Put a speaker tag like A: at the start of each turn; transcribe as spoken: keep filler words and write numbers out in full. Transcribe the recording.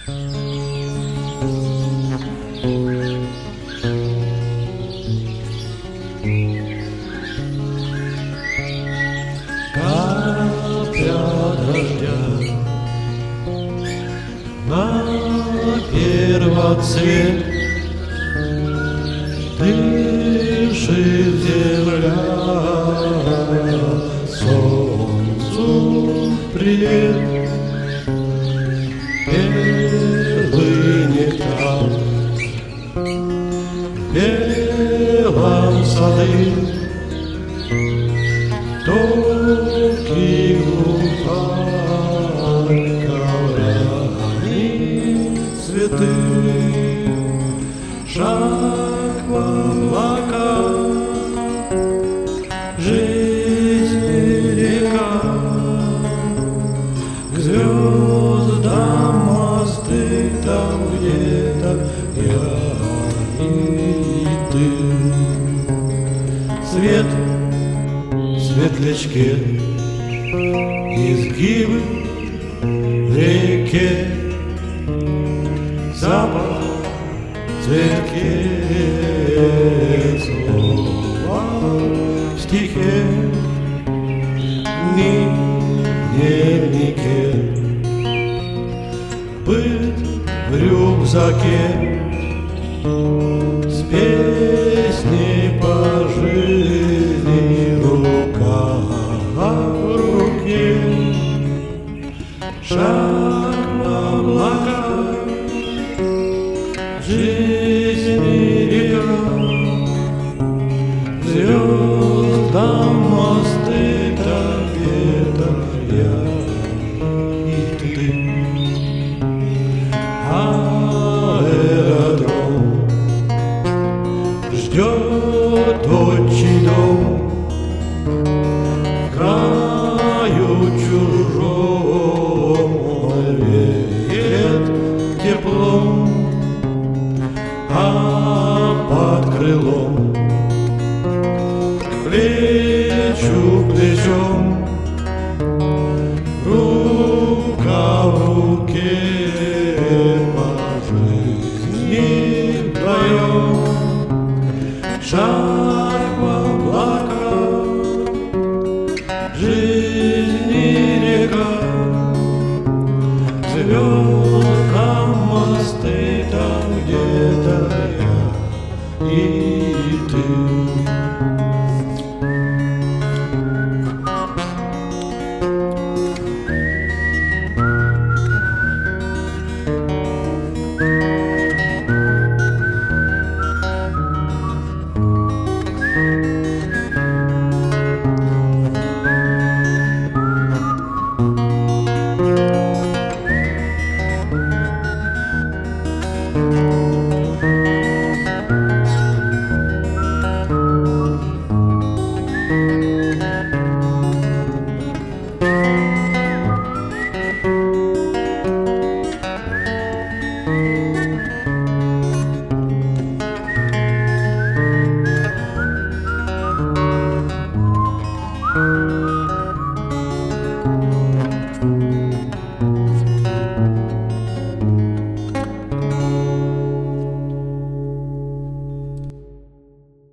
A: На первоцвет дышит земля, солнцу привет. Первый нектар в белом сады, тонкий глухарь коврями цветы, шаг в облака, жизни река, к звездам мосты, там где-то я и ты. Свет в светлячке, изгибы в реке, запах в цветке, слова в стихе, дни в дневнике, быт в рюкзаке, с песней по жизни, рука в руке, шаг в облака, жизни река, звездам мосты, там где-то я и ты. А